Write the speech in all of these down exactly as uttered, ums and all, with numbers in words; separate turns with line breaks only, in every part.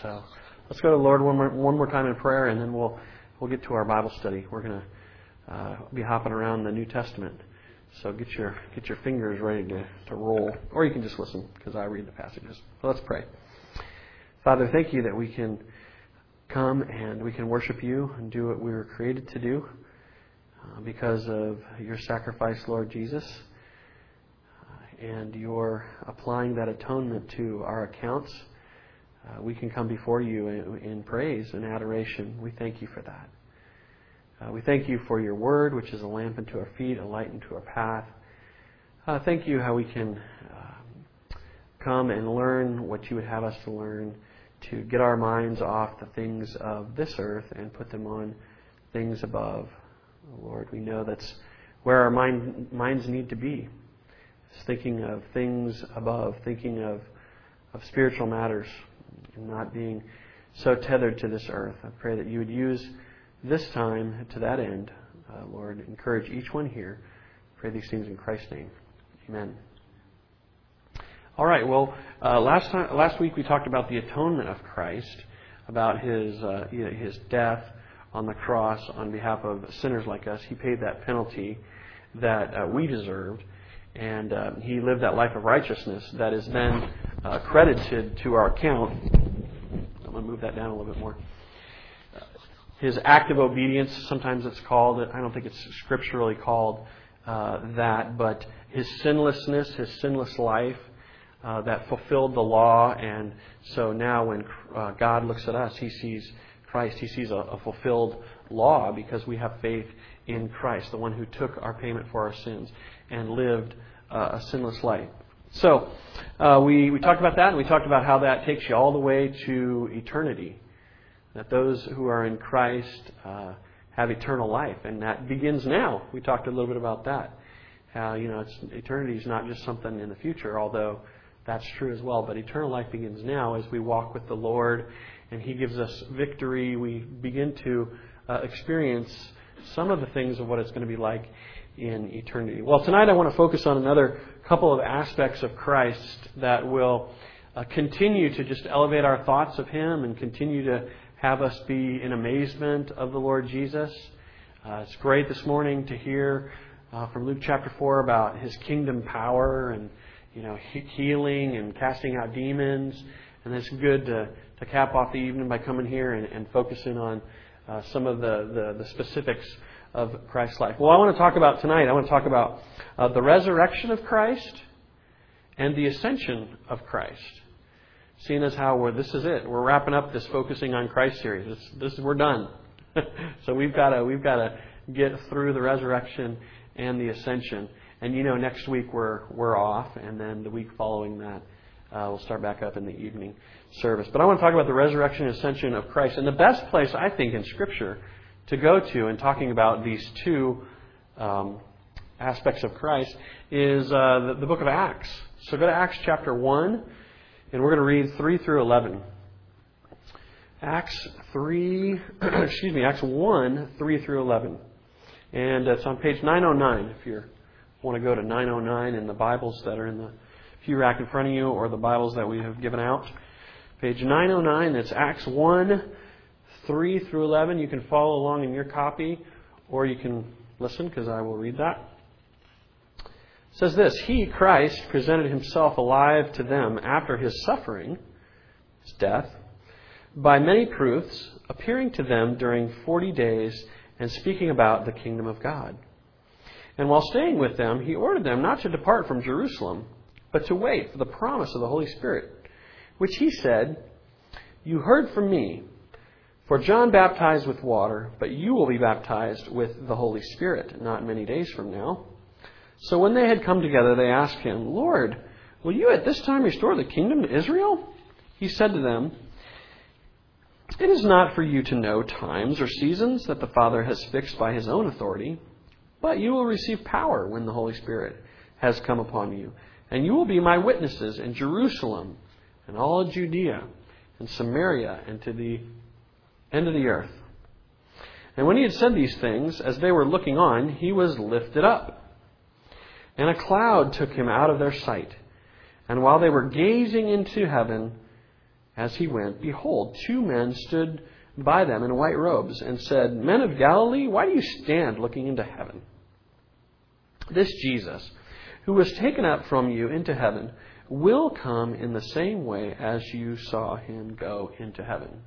So let's go to the Lord one more, one more time in prayer, and then we'll we'll get to our Bible study. We're going to uh, be hopping around the New Testament. So get your get your fingers ready to, to roll. Or you can just listen, because I read the passages. So let's pray. Father, thank you that we can come and we can worship you and do what we were created to do uh, because of your sacrifice, Lord Jesus. And you're applying that atonement to our accounts. Uh, we can come before you in, in praise and adoration. We thank you for that. Uh, we thank you for your word, which is a lamp unto our feet, a light unto our path. Uh, thank you how we can uh, come and learn what you would have us to learn, to get our minds off the things of this earth and put them on things above. Lord, we know that's where our mind, minds need to be. It's thinking of things above, thinking of, of spiritual matters, and not being so tethered to this earth. I pray that you would use this time to that end. Uh, Lord, encourage each one here. I pray these things in Christ's name. Amen. All right. Well, uh, last time, last week we talked about the atonement of Christ, about his uh, his death on the cross on behalf of sinners like us. He paid that penalty that uh, we deserved, and uh, he lived that life of righteousness that is then uh, credited to our account. I'm going to move that down a little bit more. His act of obedience, sometimes it's called, I don't think it's scripturally called uh, that, but his sinlessness, his sinless life uh, that fulfilled the law. And so now when uh, God looks at us, he sees Christ. He sees a, a fulfilled law because we have faith in Christ, the one who took our payment for our sins and lived uh, a sinless life. So uh, we, we talked about that, and we talked about how that takes you all the way to eternity. That those who are in Christ uh, have eternal life, and that begins now. We talked a little bit about that. How, you know, it's, eternity is not just something in the future, although that's true as well. But eternal life begins now as we walk with the Lord, and He gives us victory. We begin to uh, experience some of the things of what it's going to be like in eternity. Well, tonight I want to focus on another couple of aspects of Christ that will uh, continue to just elevate our thoughts of Him and continue to have us be in amazement of the Lord Jesus. Uh, it's great this morning to hear uh, from Luke chapter four about His kingdom power and, you know, he- healing and casting out demons. And it's good to, to cap off the evening by coming here and, and focusing on uh, some of the, the, the specifics of Christ's life. Well, I want to talk about tonight, I want to talk about uh, the resurrection of Christ and the ascension of Christ. Seeing as how we're, this is it. We're wrapping up this Focusing on Christ series. This, this we're done. So we've got to we've got to get through the resurrection and the ascension. And you know, next week we're we're off, and then the week following that uh, we'll start back up in the evening service. But I want to talk about the resurrection and ascension of Christ. And the best place I think in Scripture to go to in talking about these two um, aspects of Christ is uh, the, the book of Acts. So go to Acts chapter one. And we're going to read three through eleven. Acts three, excuse me, Acts one, three through eleven. And it's on page nine oh nine if you want to go to nine oh nine in the Bibles that are in the pew rack in front of you, or the Bibles that we have given out. Page nine oh nine, it's Acts one, three through eleven. You can follow along in your copy, or you can listen because I will read that. It says this: He, Christ, presented Himself alive to them after His suffering, His death, by many proofs, appearing to them during forty days and speaking about the kingdom of God. And while staying with them, He ordered them not to depart from Jerusalem, but to wait for the promise of the Holy Spirit, which He said, "You heard from me, for John baptized with water, but you will be baptized with the Holy Spirit not many days from now." So when they had come together, they asked Him, "Lord, will you at this time restore the kingdom to Israel?" He said to them, "It is not for you to know times or seasons that the Father has fixed by His own authority, but you will receive power when the Holy Spirit has come upon you. And you will be my witnesses in Jerusalem and all of Judea and Samaria and to the end of the earth." And when He had said these things, as they were looking on, He was lifted up, and a cloud took Him out of their sight. And while they were gazing into heaven, as he went, behold, two men stood by them in white robes and said, Men of Galilee, why do you stand looking into heaven? This Jesus, who was taken up from you into heaven, will come in the same way as you saw him go into heaven.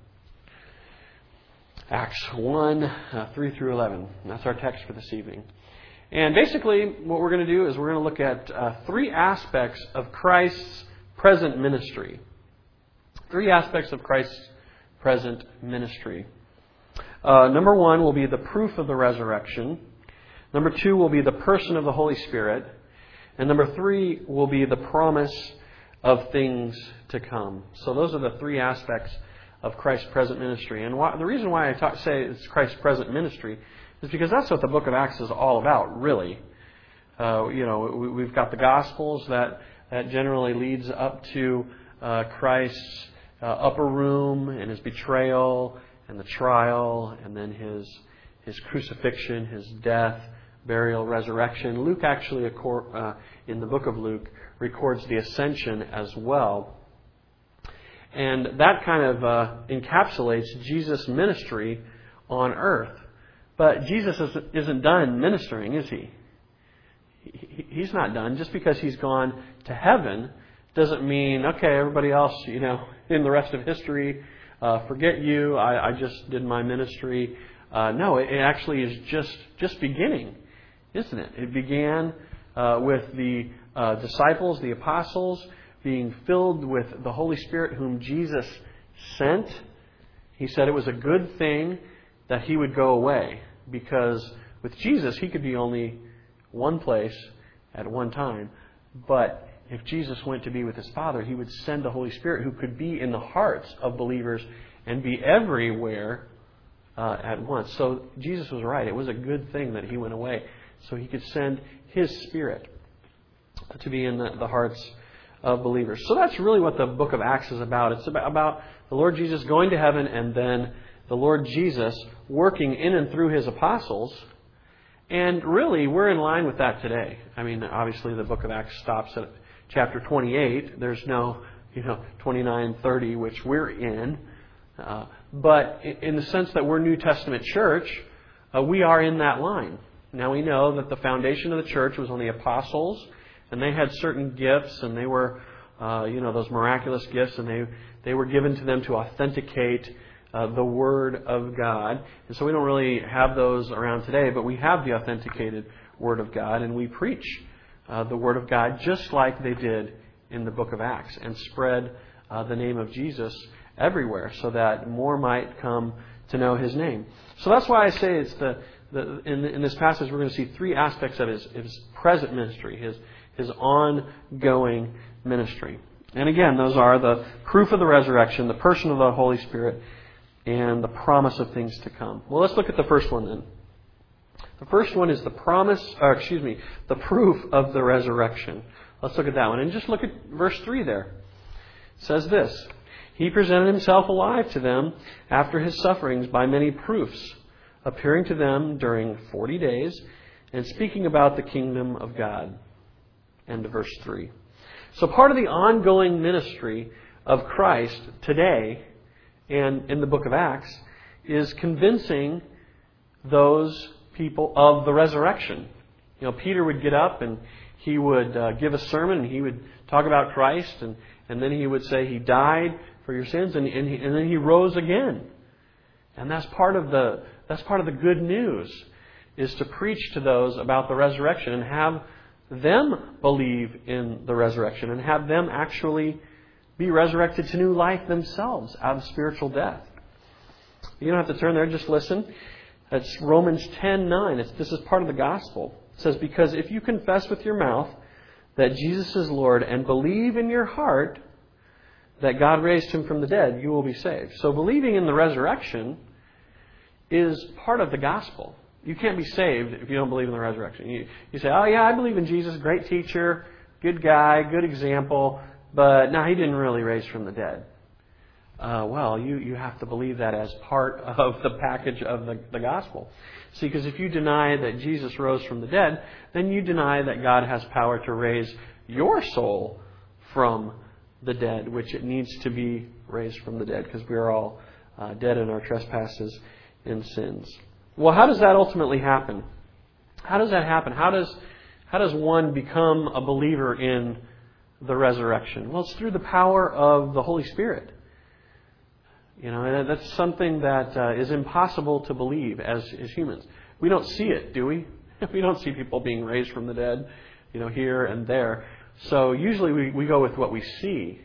Acts one, uh, three through eleven. That's our text for this evening. And basically, what we're going to do is we're going to look at uh, three aspects of Christ's present ministry. Three aspects of Christ's present ministry. Uh, number one will be the proof of the resurrection. Number two will be the person of the Holy Spirit. And number three will be the promise of things to come. So those are the three aspects of Christ's present ministry. And why, the reason why I talk, say it's Christ's present ministry is because that's what the book of Acts is all about, really. Uh, you know, we, we've got the Gospels that, that generally leads up to uh, Christ's uh, upper room and his betrayal and the trial and then his his crucifixion, his death, burial, resurrection. Luke actually, uh, in the book of Luke, records the ascension as well. And that kind of uh, encapsulates Jesus' ministry on earth. But Jesus isn't done ministering, is he? He's not done. Just because he's gone to heaven doesn't mean, okay, everybody else, you know, in the rest of history, uh, forget you, I, I just did my ministry. Uh, no, it, it actually is just, just beginning, isn't it? It began uh, with the uh, disciples, the apostles, being filled with the Holy Spirit whom Jesus sent. He said it was a good thing that he would go away, because with Jesus he could be only one place at one time. But if Jesus went to be with his Father, he would send the Holy Spirit who could be in the hearts of believers and be everywhere uh, at once. So Jesus was right. It was a good thing that he went away, so he could send his Spirit to be in the, the hearts of believers. So that's really what the book of Acts is about. It's about, about the Lord Jesus going to heaven and then the Lord Jesus working in and through his apostles. And really, we're in line with that today. I mean, obviously the book of Acts stops at chapter twenty-eight. There's no, you know, twenty-nine, thirty, which we're in. Uh, but in the sense that we're New Testament church, uh, we are in that line. Now we know that the foundation of the church was on the apostles, and they had certain gifts, and they were, uh, you know, those miraculous gifts, and they they were given to them to authenticate uh, the Word of God. And so we don't really have those around today, but we have the authenticated Word of God, and we preach uh, the Word of God just like they did in the book of Acts, and spread uh, the name of Jesus everywhere so that more might come to know his name. So that's why I say it's the, the in, in this passage we're going to see three aspects of his, his present ministry, his his ongoing ministry. And again, those are the proof of the resurrection, the person of the Holy Spirit, and the promise of things to come. Well, let's look at the first one then. The first one is the promise, or excuse me, the proof of the resurrection. Let's look at that one. And just look at verse three there. It says this: He presented himself alive to them after his sufferings by many proofs, appearing to them during forty days, and speaking about the kingdom of God. End of verse three. So part of the ongoing ministry of Christ today and in the book of Acts is convincing those people of the resurrection. You know, Peter would get up and he would uh, give a sermon, and he would talk about Christ, and, and then he would say he died for your sins, and, and, he, and then he rose again. And that's part of the that's part of the good news, is to preach to those about the resurrection and have them believe in the resurrection and have them actually be resurrected to new life themselves out of spiritual death. You don't have to turn there, just listen. It's Romans ten nine. It's, this is part of the gospel. It says, because if you confess with your mouth that Jesus is Lord and believe in your heart that God raised him from the dead, you will be saved. So believing in the resurrection is part of the gospel. You can't be saved if you don't believe in the resurrection. You, you say, oh yeah, I believe in Jesus, great teacher, good guy, good example, but no, he didn't really raise from the dead. Uh, well, you, you have to believe that as part of the package of the, the gospel. See, because if you deny that Jesus rose from the dead, then you deny that God has power to raise your soul from the dead, which it needs to be raised from the dead, because we are all uh, dead in our trespasses and sins. Well, how does that ultimately happen? How does that happen? How does how does one become a believer in the resurrection? Well, it's through the power of the Holy Spirit. You know, and that's something that uh, is impossible to believe as, as humans. We don't see it, do we? We don't see people being raised from the dead, you know, here and there. So usually we, we go with what we see.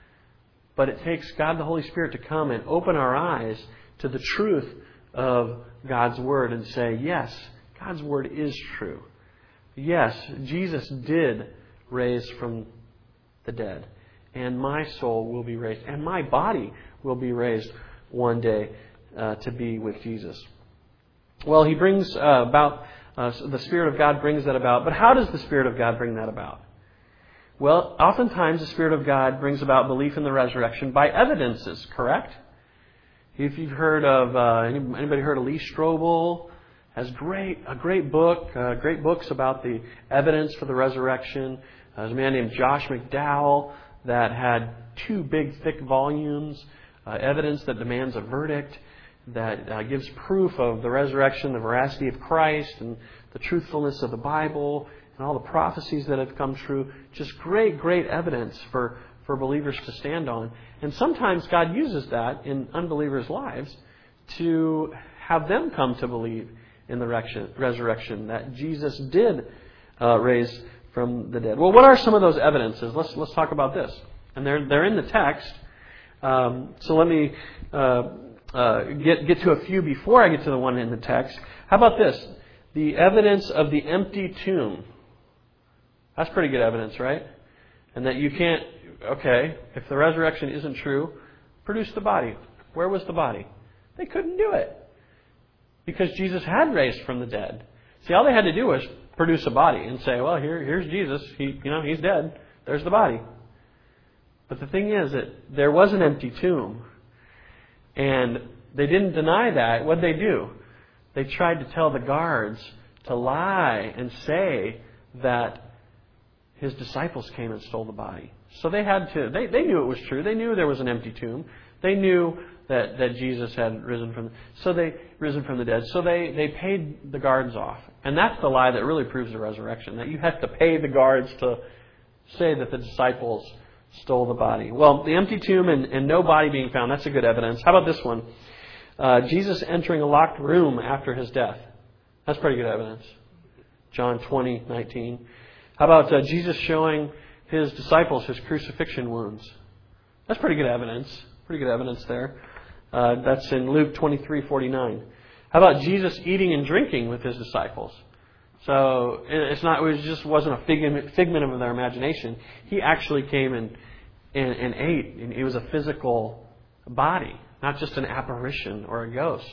But it takes God the Holy Spirit to come and open our eyes to the truth of God's Word and say, yes, God's Word is true. Yes, Jesus did raise from the dead. And my soul will be raised. And my body will be raised one day uh, to be with Jesus. Well, He brings uh, about, uh, the Spirit of God brings that about. But how does the Spirit of God bring that about? Well, oftentimes the Spirit of God brings about belief in the resurrection by evidences, correct? If you've heard of, uh, anybody heard of Lee Strobel? Has great, a great book, uh, great books about the evidence for the resurrection. Uh, there's a man named Josh McDowell that had two big, thick volumes, uh, evidence that demands a verdict, that uh, gives proof of the resurrection, the veracity of Christ, and the truthfulness of the Bible, and all the prophecies that have come true. Just great, great evidence for, for believers to stand on. And sometimes God uses that in unbelievers' lives to have them come to believe in the resurrection, that Jesus did uh, raise from the dead. Well, what are some of those evidences? Let's let's talk about this. And they're they're in the text. Um, so let me uh, uh, get get to a few before I get to the one in the text. How about this? The evidence of the empty tomb. That's pretty good evidence, right? And that you can't. Okay, if the resurrection isn't true, produce the body. Where was the body? They couldn't do it because Jesus had raised from the dead. See, all they had to do was produce a body and say, well, here, here's Jesus. He, you know, he's dead. There's the body. But the thing is that there was an empty tomb. And they didn't deny that. What did they do? They tried to tell the guards to lie and say that his disciples came and stole the body. So they had to, they, they knew it was true. They knew there was an empty tomb. They knew that, that Jesus had risen from, so they, risen from the dead. So they, they paid the guards off. And that's the lie that really proves the resurrection, that you have to pay the guards to say that the disciples stole the body. Well, the empty tomb and, and no body being found, that's a good evidence. How about this one? Uh, Jesus entering a locked room after his death. That's pretty good evidence. John twenty nineteen. How about uh, Jesus showing his disciples his crucifixion wounds? That's pretty good evidence. Pretty good evidence there. Uh, that's in Luke twenty-three forty-nine. How about Jesus eating and drinking with his disciples? So it's not. It was just wasn't a figment, figment of their imagination. He actually came and, and and ate, and it was a physical body, not just an apparition or a ghost.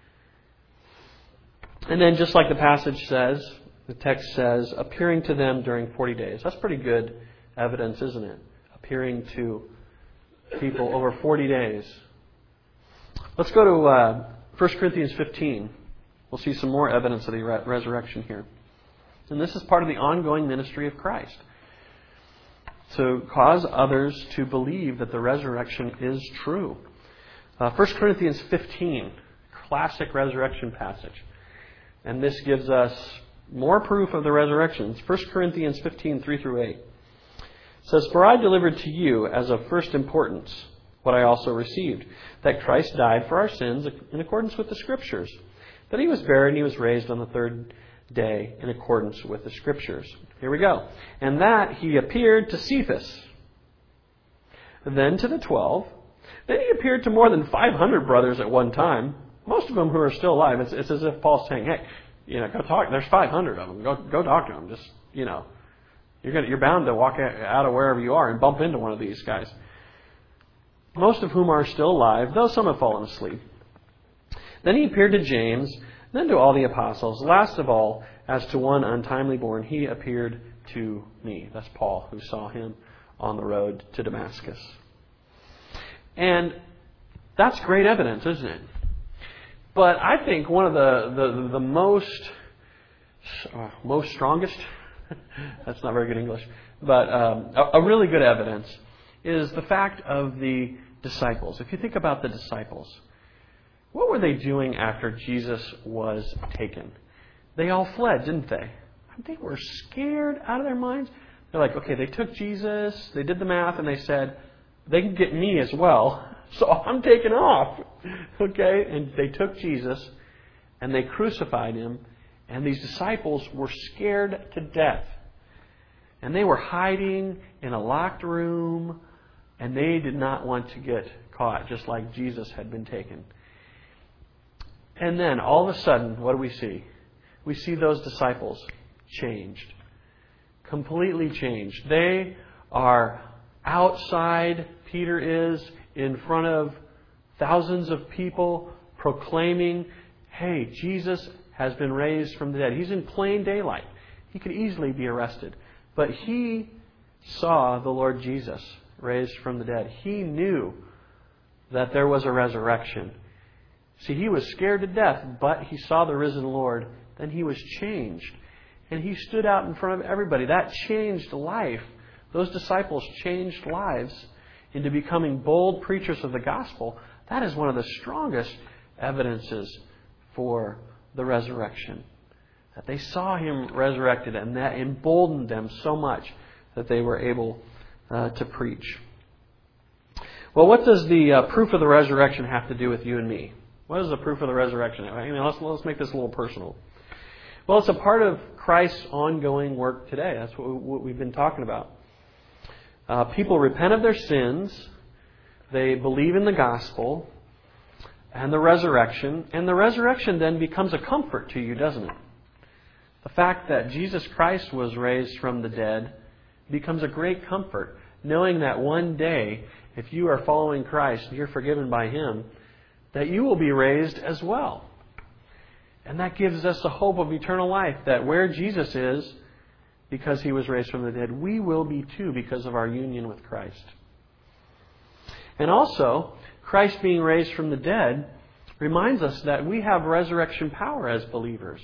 And then, just like the passage says, the text says, appearing to them during forty days. That's pretty good evidence, isn't it? Appearing to people over forty days. Let's go to uh, First Corinthians fifteen. We'll see some more evidence of the re- resurrection here. And this is part of the ongoing ministry of Christ, to cause others to believe that the resurrection is true. Uh, First Corinthians fifteen, classic resurrection passage. And this gives us more proof of the resurrection. It's First Corinthians fifteen, three through eight. It says, "For I delivered to you as of first importance what I also received, that Christ died for our sins in accordance with the Scriptures, that he was buried and he was raised on the third day in accordance with the Scriptures." Here we go. "And that he appeared to Cephas, then to the twelve, then he appeared to more than five hundred brothers at one time, most of them who are still alive." It's, it's as if Paul's saying, hey, you know, go talk. There's five hundred of them. Go, go talk to them. Just, you know, you're gonna, you're bound to walk out of wherever you are and bump into one of these guys. Most of whom are still alive, though some have fallen asleep. Then he appeared to James, then to all the apostles. Last of all, as to one untimely born, he appeared to me. That's Paul, who saw him on the road to Damascus. And that's great evidence, isn't it? But I think one of the the, the most uh, most strongest, that's not very good English, but um, a, a really good evidence is the fact of the disciples. If you think about the disciples, what were they doing after Jesus was taken? They all fled, didn't they? They were scared out of their minds. They're like, okay, they took Jesus, they did the math, and they said, they can get me as well, so I'm taking off. Okay? And they took Jesus, and they crucified Him, and these disciples were scared to death. And they were hiding in a locked room, and they did not want to get caught, just like Jesus had been taken. And then, all of a sudden, what do we see? We see those disciples changed. Completely changed. They are outside, Peter is, in front of thousands of people, proclaiming, hey, Jesus has been raised from the dead. He's in plain daylight. He could easily be arrested. But he saw the Lord Jesus raised from the dead. He knew that there was a resurrection. See, he was scared to death, but he saw the risen Lord. Then he was changed. And he stood out in front of everybody. That changed life. Those disciples changed lives into becoming bold preachers of the gospel. That is one of the strongest evidences for the resurrection. That they saw Him resurrected, and that emboldened them so much that they were able uh, to preach. Well, what does the uh, proof of the resurrection have to do with you and me? What is the proof of the resurrection? I mean, let's, let's make this a little personal. Well, it's a part of Christ's ongoing work today. That's what, we, what we've been talking about. Uh, people repent of their sins, they believe in the gospel and the resurrection, and the resurrection then becomes a comfort to you, doesn't it? The fact that Jesus Christ was raised from the dead becomes a great comfort, knowing that one day, if you are following Christ and you're forgiven by Him, that you will be raised as well. And that gives us the hope of eternal life, that where Jesus is, because He was raised from the dead, we will be too because of our union with Christ. And also, Christ being raised from the dead reminds us that we have resurrection power as believers.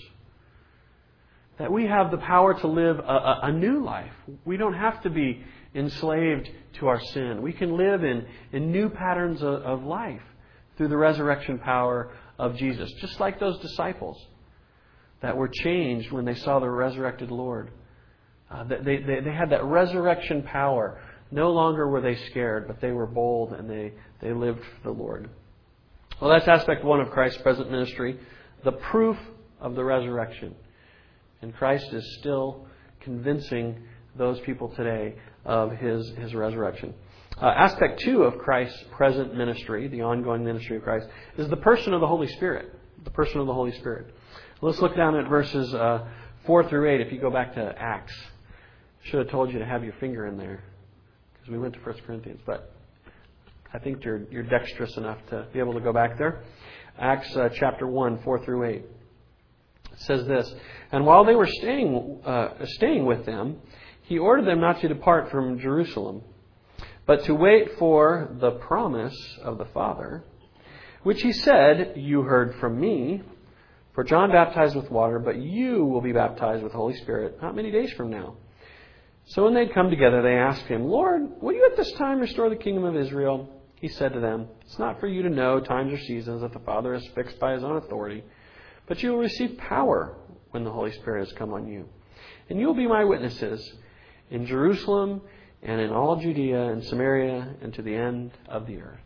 That we have the power to live a, a, a new life. We don't have to be enslaved to our sin. We can live in, in new patterns of, of life through the resurrection power of Jesus. Just like those disciples that were changed when they saw the resurrected Lord. Uh, they, they, they had that resurrection power. No longer were they scared, but they were bold and they, they lived for the Lord. Well, that's aspect one of Christ's present ministry. The proof of the resurrection. And Christ is still convincing those people today of His, His resurrection. Uh, aspect two of Christ's present ministry, the ongoing ministry of Christ, is the person of the Holy Spirit. The person of the Holy Spirit. Let's look down at verses uh, four through eight. If you go back to Acts. Should have told you to have your finger in there, because we went to First Corinthians. But I think you're, you're dexterous enough to be able to go back there. Acts uh, chapter one, four through eight. It says this, and while they were staying, uh, staying with them, He ordered them not to depart from Jerusalem, but to wait for the promise of the Father, which He said, you heard from me, for John baptized with water, but you will be baptized with the Holy Spirit not many days from now. So when they'd come together, they asked Him, Lord, will you at this time restore the kingdom of Israel? He said to them, it's not for you to know times or seasons that the Father has fixed by His own authority, but you will receive power when the Holy Spirit has come on you. And you will be my witnesses in Jerusalem and in all Judea and Samaria and to the end of the earth.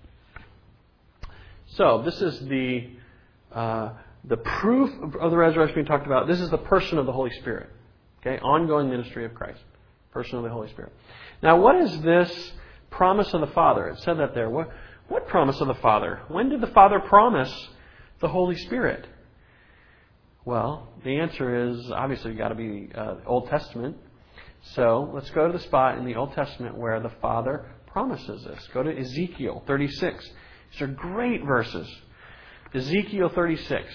So this is the uh, the proof of the resurrection we talked about. This is the person of the Holy Spirit. Okay, ongoing ministry of Christ. Person of the Holy Spirit. Now, what is this promise of the Father? It said that there. What, what promise of the Father? When did the Father promise the Holy Spirit? Well, the answer is obviously you've got to be uh, Old Testament. So let's go to the spot in the Old Testament where the Father promises this. Go to Ezekiel thirty-six. These are great verses. Ezekiel thirty-six.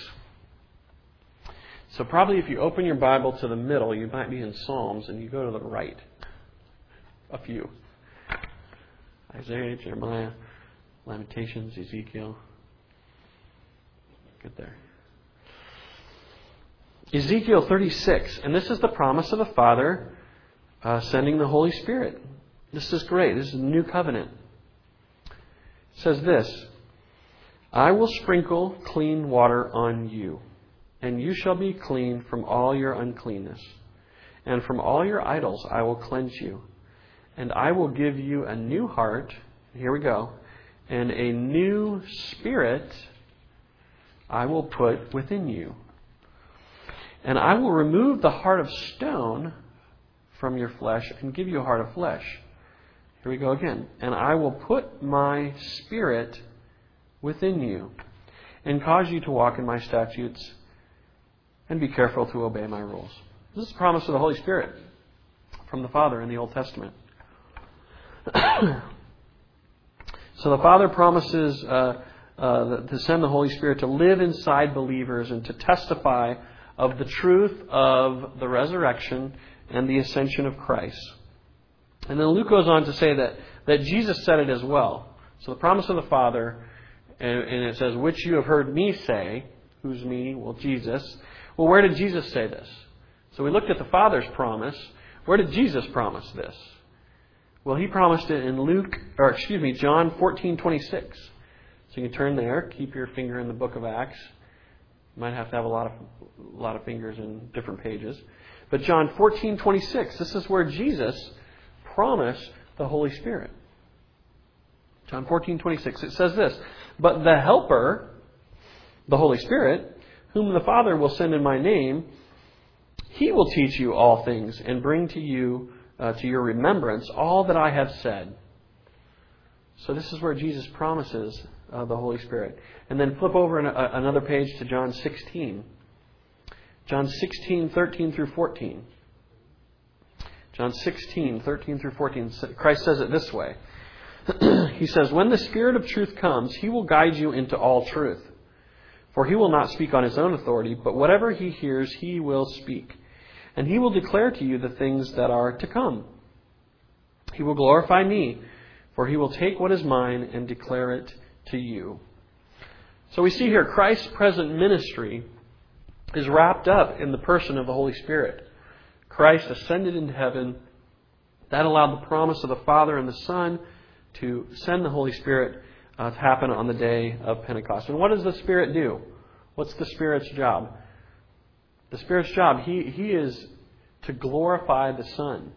So probably if you open your Bible to the middle, you might be in Psalms, and you go to the right. A few. Isaiah, Jeremiah, Lamentations, Ezekiel. Get there. Ezekiel thirty-six. And this is the promise of the Father uh, sending the Holy Spirit. This is great. This is a new covenant. says this, I will sprinkle clean water on you, and you shall be clean from all your uncleanness. And from all your idols I will cleanse you. And I will give you a new heart, here we go, and a new spirit I will put within you. And I will remove the heart of stone from your flesh and give you a heart of flesh. Here we go again. And I will put my spirit within you and cause you to walk in my statutes and be careful to obey my rules. This is the promise of the Holy Spirit from the Father in the Old Testament. So the Father promises uh, uh, to send the Holy Spirit to live inside believers and to testify of the truth of the resurrection and the ascension of Christ. And then Luke goes on to say that, that Jesus said it as well. So the promise of the Father, and, and it says, which you have heard me say. Who's me? Well, Jesus. Well, where did Jesus say this? So we looked at the Father's promise. Where did Jesus promise this? Well, He promised it in Luke, or excuse me, John fourteen twenty-six. So you can turn there, keep your finger in the book of Acts. You might have to have a lot of a lot of fingers in different pages. But John fourteen twenty-six, this is where Jesus promised the Holy Spirit. John fourteen twenty-six, it says this, but the Helper, the Holy Spirit, whom the Father will send in my name, He will teach you all things and bring to you, uh, to your remembrance, all that I have said. So this is where Jesus promises uh, the Holy Spirit. And then flip over an, uh, another page to John sixteen. John sixteen, thirteen through fourteen. John sixteen, thirteen through fourteen. Christ says it this way. He says, when the Spirit of truth comes, He will guide you into all truth. For He will not speak on His own authority, but whatever He hears, He will speak. And He will declare to you the things that are to come. He will glorify me, for He will take what is mine and declare it to you. So we see here Christ's present ministry is wrapped up in the person of the Holy Spirit. Christ ascended into heaven. That allowed the promise of the Father and the Son to send the Holy Spirit uh, to happen on the day of Pentecost. And what does the Spirit do? What's the Spirit's job? The Spirit's job, He, he is to glorify the Son.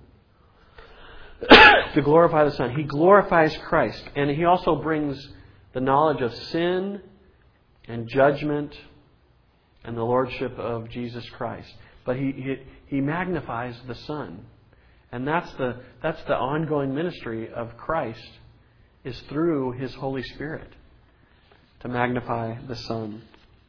To glorify the Son. He glorifies Christ. And He also brings the knowledge of sin and judgment and the Lordship of Jesus Christ. But He, he, he magnifies the Son. And that's the, that's the ongoing ministry of Christ, is through His Holy Spirit to magnify the Son.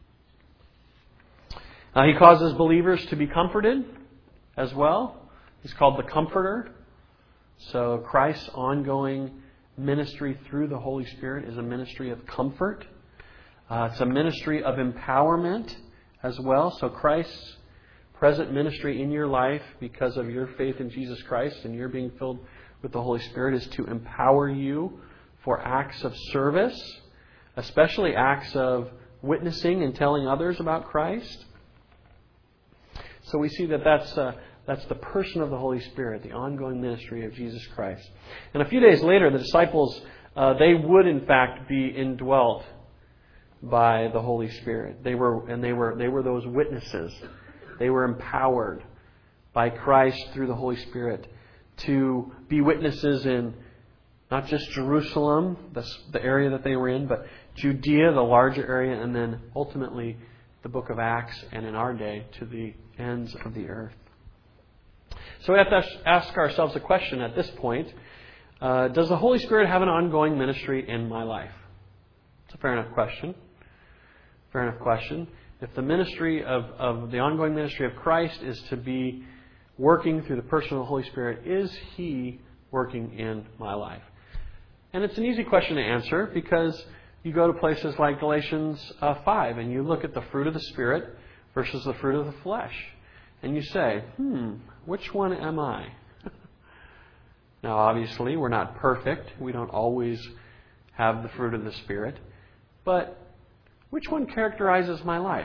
Uh, he causes believers to be comforted as well. He's called the Comforter. So Christ's ongoing ministry through the Holy Spirit is a ministry of comfort. Uh, it's a ministry of empowerment as well. So Christ's present ministry in your life, because of your faith in Jesus Christ and you're being filled with the Holy Spirit, is to empower you for acts of service, especially acts of witnessing and telling others about Christ. So we see that that's, uh, that's the person of the Holy Spirit, the ongoing ministry of Jesus Christ. And a few days later, the disciples, uh, they would in fact be indwelt by the Holy Spirit. They were, and they were, they were those witnesses. They were empowered by Christ through the Holy Spirit to be witnesses in not just Jerusalem, the, the area that they were in, but Judea, the larger area, and then ultimately the book of Acts, and in our day, to the ends of the earth. So we have to ask ourselves a question at this point. Uh, does the Holy Spirit have an ongoing ministry in my life? It's a fair enough question. Fair enough question. If the ministry of, of the ongoing ministry of Christ is to be working through the person of the Holy Spirit, is He working in my life? And it's an easy question to answer, because you go to places like Galatians uh, five and you look at the fruit of the Spirit versus the fruit of the flesh. And you say, hmm, which one am I? Now, obviously, we're not perfect. We don't always have the fruit of the Spirit. But which one characterizes my life?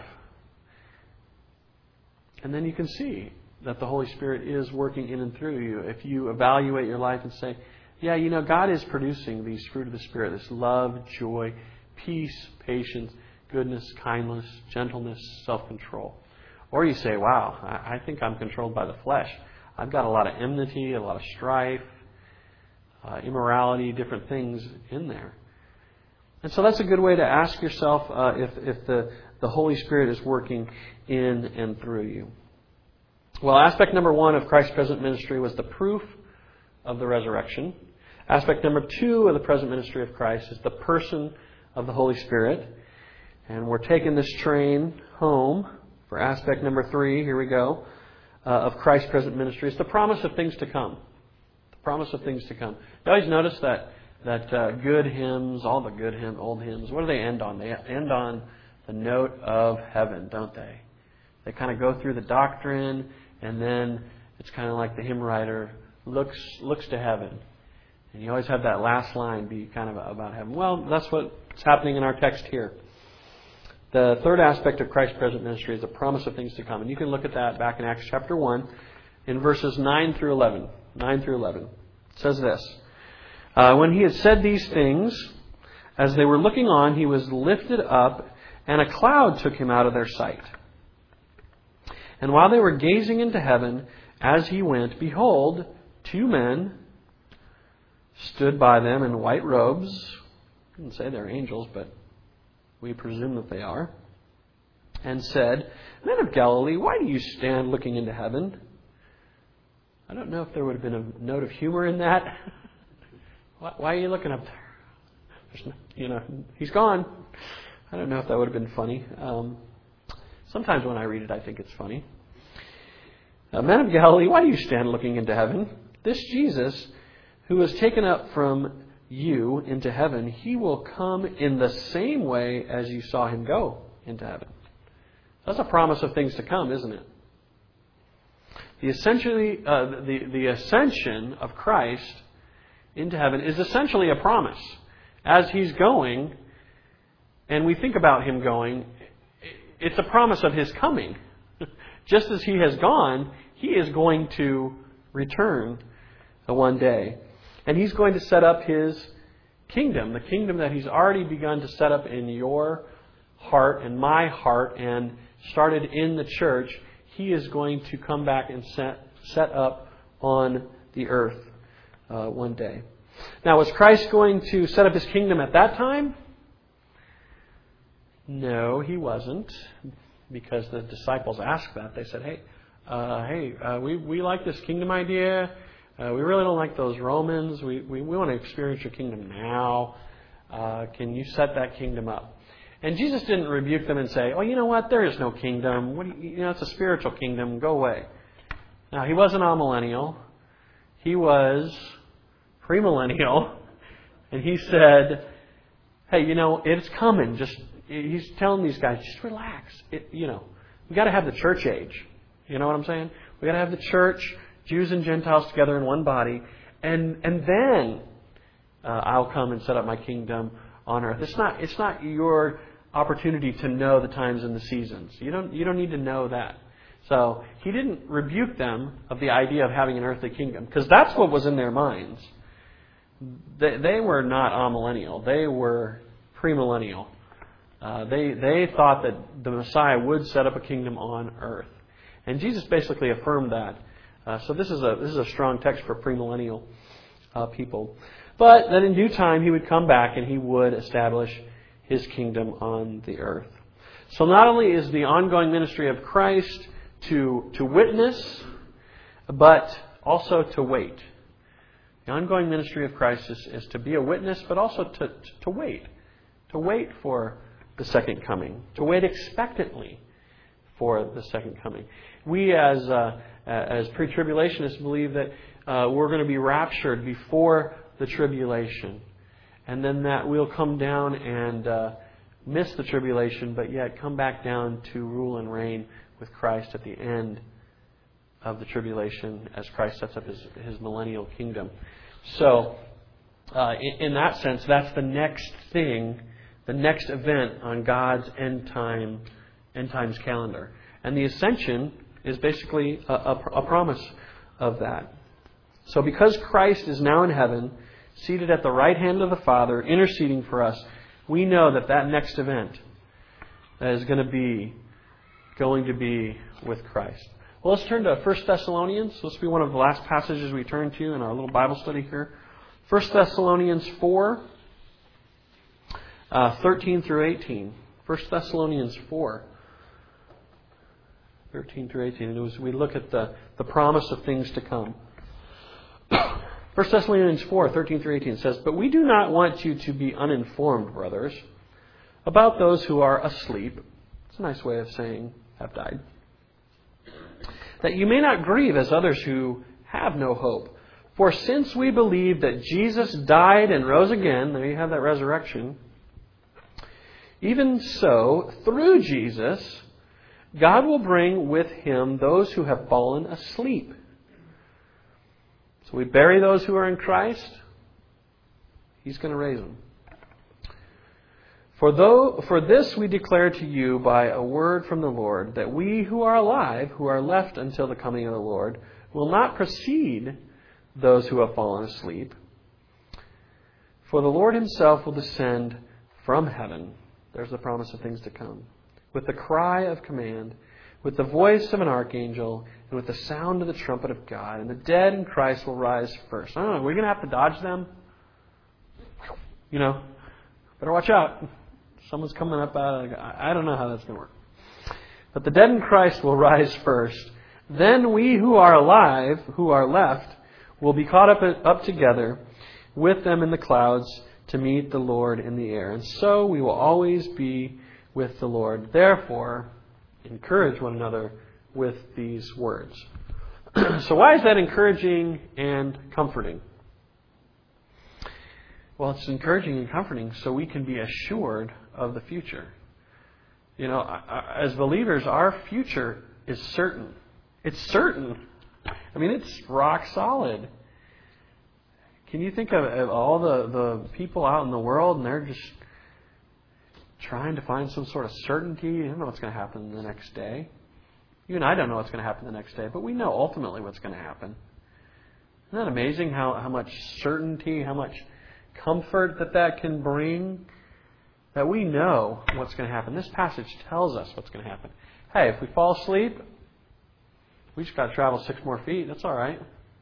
And then you can see that the Holy Spirit is working in and through you. If you evaluate your life and say, yeah, you know, God is producing these fruit of the Spirit, this love, joy, peace, patience, goodness, kindness, gentleness, self-control. Or you say, wow, I, I think I'm controlled by the flesh. I've got a lot of enmity, a lot of strife, uh, immorality, different things in there. And so that's a good way to ask yourself uh, if, if the, the Holy Spirit is working in and through you. Well, aspect number one of Christ's present ministry was the proof of the resurrection. Aspect number two of the present ministry of Christ is the person of the Holy Spirit. And we're taking this train home for aspect number three. Here we go. Uh, of Christ's present ministry. It's the promise of things to come. The promise of things to come. You always notice that that uh, good hymns, all the good hymn, old hymns, what do they end on? They end on the note of heaven, don't they? They kind of go through the doctrine, and then it's kind of like the hymn writer looks looks to heaven. And you always have that last line be kind of about heaven. Well, that's what's happening in our text here. The third aspect of Christ's present ministry is the promise of things to come. And you can look at that back in Acts chapter one in verses nine through eleven. nine through eleven. It says this. Uh, when he had said these things, as they were looking on, he was lifted up, and a cloud took him out of their sight. And while they were gazing into heaven, as he went, behold, two men stood by them in white robes. I didn't say they're angels, but we presume that they are. And said, Men of Galilee, why do you stand looking into heaven? I don't know if there would have been a note of humor in that. Why are you looking up there? There's no, you know, he's gone. I don't know if that would have been funny. Um, sometimes when I read it, I think it's funny. Uh, Men of Galilee, why do you stand looking into heaven? This Jesus, who was taken up from you into heaven, he will come in the same way as you saw him go into heaven. That's a promise of things to come, isn't it? The essentially uh, the the ascension of Christ into heaven is essentially a promise. As he's going, and we think about him going, it's a promise of his coming. Just as he has gone, he is going to return one day. And he's going to set up his kingdom, the kingdom that he's already begun to set up in your heart and my heart and started in the church. He is going to come back and set, set up on the earth uh, one day. Now, was Christ going to set up his kingdom at that time? No, he wasn't. Because the disciples asked that. They said, hey, uh, hey, uh, we, we like this kingdom idea. Uh, we really don't like those Romans. We, we, we want to experience your kingdom now. Uh, can you set that kingdom up? And Jesus didn't rebuke them and say, oh, you know what? There is no kingdom. What do you, you know, it's a spiritual kingdom. Go away. Now, he wasn't amillennial. He was premillennial. And he said, hey, you know, it's coming. Just he's telling these guys, just relax. It, you know, we got to have the church age. You know what I'm saying? We got to have the church, Jews and Gentiles together in one body, and and then uh, I'll come and set up my kingdom on earth. It's not it's not your opportunity to know the times and the seasons. You don't you don't need to know that. So he didn't rebuke them of the idea of having an earthly kingdom, because that's what was in their minds. They, they were not amillennial. They were premillennial. Uh, they they thought that the Messiah would set up a kingdom on earth, and Jesus basically affirmed that. Uh, so this is a this is a strong text for premillennial uh, people. But then in due time he would come back and he would establish his kingdom on the earth. So not only is the ongoing ministry of Christ to to witness, but also to wait. The ongoing ministry of Christ is, is to be a witness, but also to to wait, to wait for the second coming, to wait expectantly for the second coming. We as uh, as pre-tribulationists believe that uh, we're going to be raptured before the tribulation, and then that we'll come down and uh, miss the tribulation, but yet come back down to rule and reign with Christ at the end of the tribulation as Christ sets up his, his millennial kingdom. So, uh, in, in that sense, that's the next thing, the next event on God's end time, end times calendar. And the ascension is basically a, a, a promise of that. So because Christ is now in heaven, seated at the right hand of the Father, interceding for us, we know that that next event is going to be going to be with Christ. Well, let's turn to First Thessalonians. This will be one of the last passages we turn to in our little Bible study here. First Thessalonians four, uh, thirteen through eighteen. First Thessalonians four, thirteen through eighteen. And as we look at the, the promise of things to come. First Thessalonians four, thirteen through eighteen says, "But we do not want you to be uninformed, brothers, about those who are asleep." It's a nice way of saying have died. "That you may not grieve as others who have no hope. For since we believe that Jesus died and rose again," there you have that resurrection, "even so, through Jesus, God will bring with Him those who have fallen asleep. So we bury those who are in Christ. He's going to raise them. For though, for this we declare to you by a word from the Lord, that we who are alive, who are left until the coming of the Lord, will not precede those who have fallen asleep. For the Lord Himself will descend from heaven," there's the promise of things to come, "with the cry of command, with the voice of an archangel, and with the sound of the trumpet of God. And the dead in Christ will rise first." I don't know, we're going to have to dodge them? You know, better watch out. Someone's coming up out of the... I don't know how that's going to work. "But the dead in Christ will rise first. Then we who are alive, who are left, will be caught up, up together with them in the clouds to meet the Lord in the air. And so we will always be with the Lord. Therefore, encourage one another with these words." So why is that encouraging and comforting? Well, it's encouraging and comforting so we can be assured of the future. You know, as believers, our future is certain. It's certain. I mean, it's rock solid. Can you think of, of all the, the people out in the world and they're just trying to find some sort of certainty? You don't know what's going to happen the next day. You and I don't know what's going to happen the next day, but we know ultimately what's going to happen. Isn't that amazing how, how much certainty, how much comfort that that can bring? That we know what's going to happen. This passage tells us what's going to happen. Hey, if we fall asleep, we just got to travel six more feet. That's all right.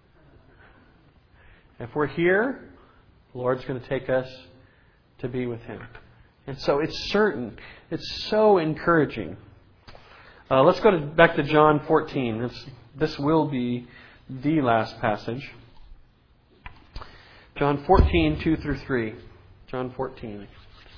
If we're here, the Lord's going to take us to be with Him. And so it's certain. It's so encouraging. Uh, let's go to, back to John fourteen. This, this will be the last passage. John fourteen, two through three. John fourteen.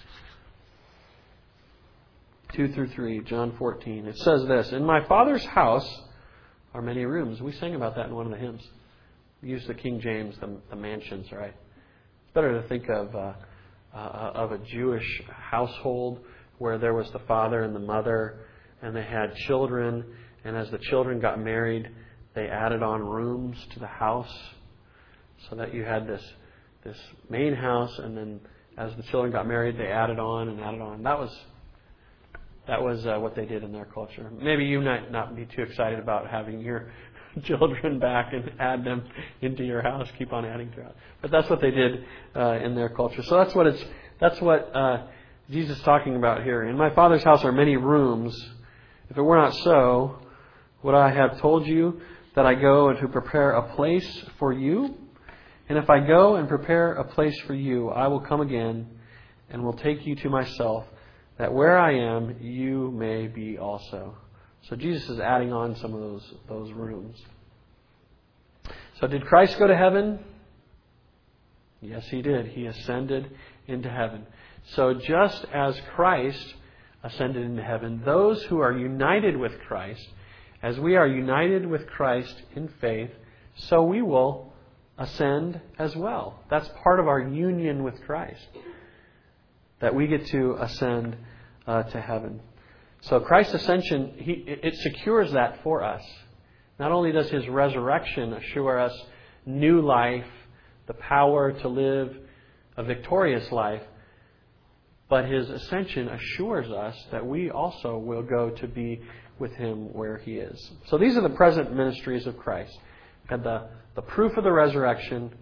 two through three. John fourteen. It says this: "In my Father's house are many rooms." We sang about that in one of the hymns. We use the King James, the, the mansions, right? It's better to think of uh, uh, of a Jewish household where there was the father and the mother, and they had children, and as the children got married, they added on rooms to the house, so that you had this this main house, and then as the children got married, they added on and added on. That was that was uh, what they did in their culture. Maybe you might not be too excited about having your children back and add them into your house, keep on adding to it. But that's what they did uh, in their culture. So that's what it's that's what uh, Jesus is talking about here. "In my Father's house are many rooms. If it were not so, would I have told you that I go to prepare a place for you? And if I go and prepare a place for you, I will come again and will take you to myself, that where I am, you may be also." So Jesus is adding on some of those, those rooms. So did Christ go to heaven? Yes, He did. He ascended into heaven. So just as Christ ascended into heaven, those who are united with Christ, as we are united with Christ in faith, so we will ascend as well. That's part of our union with Christ, that we get to ascend uh, to heaven. So Christ's ascension, he, it secures that for us. Not only does His resurrection assure us new life, the power to live a victorious life, but His ascension assures us that we also will go to be with Him where He is. So these are the present ministries of Christ. We had the, the proof of the resurrection,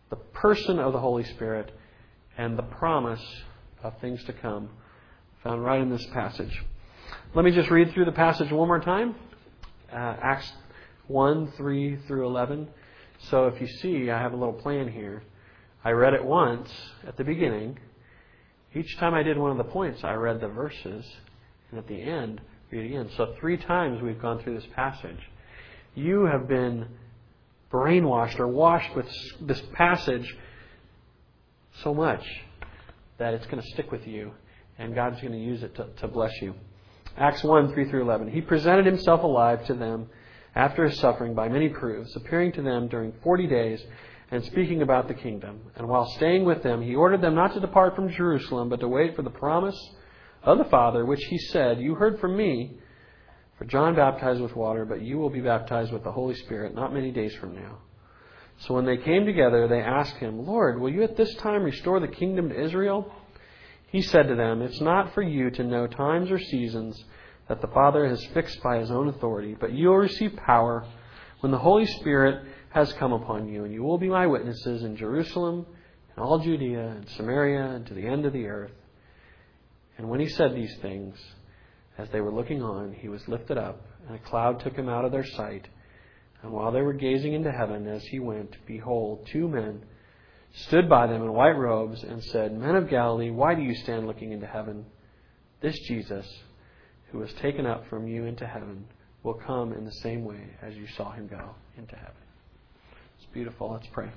the person of the Holy Spirit, and the promise of things to come found right in this passage. Let me just read through the passage one more time. Uh, Acts one, three through eleven. So if you see, I have a little plan here. I read it once at the beginning. Each time I did one of the points, I read the verses. And at the end, read it again. So three times we've gone through this passage. You have been brainwashed or washed with this passage so much that it's going to stick with you. And God's going to use it to, to bless you. Acts one, three through eleven. He presented himself alive to them after his suffering by many proofs, appearing to them during forty days and speaking about the kingdom. And while staying with them, he ordered them not to depart from Jerusalem, but to wait for the promise of the Father, which he said, "You heard from me, for John baptized with water, but you will be baptized with the Holy Spirit not many days from now." So when they came together, they asked him, "Lord, will you at this time restore the kingdom to Israel?" He said to them, "It's not for you to know times or seasons that the Father has fixed by his own authority, but you will receive power when the Holy Spirit has come upon you, and you will be my witnesses in Jerusalem and all Judea and Samaria and to the end of the earth." And when he said these things, as they were looking on, he was lifted up, and a cloud took him out of their sight. And while they were gazing into heaven as he went, behold, two men stood by them in white robes and said, "Men of Galilee, why do you stand looking into heaven? This Jesus, who was taken up from you into heaven, will come in the same way as you saw him go into heaven." It's beautiful. Let's pray.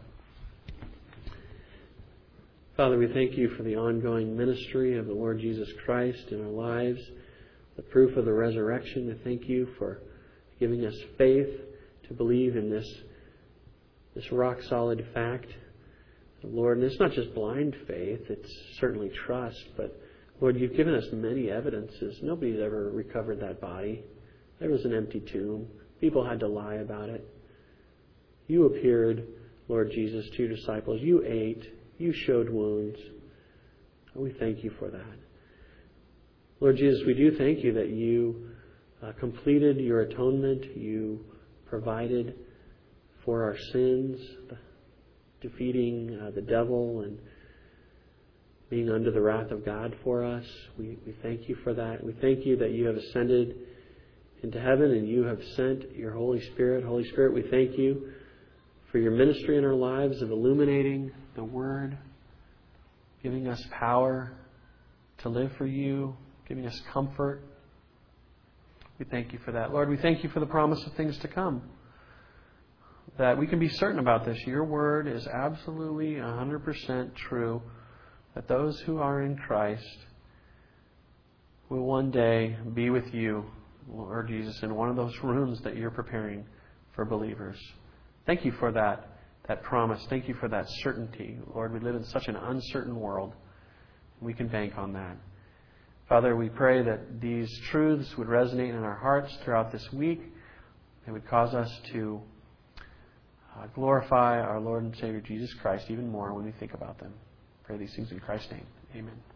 Father, we thank you for the ongoing ministry of the Lord Jesus Christ in our lives, the proof of the resurrection. We thank you for giving us faith to believe in this, this rock-solid fact. Lord, and it's not just blind faith, it's certainly trust, but Lord, you've given us many evidences. Nobody's ever recovered that body. There was an empty tomb. People had to lie about it. You appeared, Lord Jesus, to your disciples. You ate. You showed wounds. We thank you for that. Lord Jesus, we do thank you that you uh, completed your atonement. You provided for our sins, defeating uh, the devil and being under the wrath of God for us. We, we thank you for that. We thank you that you have ascended into heaven and you have sent your Holy Spirit. Holy Spirit, we thank you for your ministry in our lives of illuminating the Word, giving us power to live for you, giving us comfort. We thank you for that. Lord, we thank you for the promise of things to come, that we can be certain about this. Your Word is absolutely one hundred percent true, that those who are in Christ will one day be with you, Lord Jesus, in one of those rooms that you're preparing for believers. Thank you for that, that promise. Thank you for that certainty. Lord, we live in such an uncertain world. We can bank on that. Father, we pray that these truths would resonate in our hearts throughout this week. They would cause us to uh, glorify our Lord and Savior Jesus Christ even more when we think about them. Pray these things in Christ's name. Amen.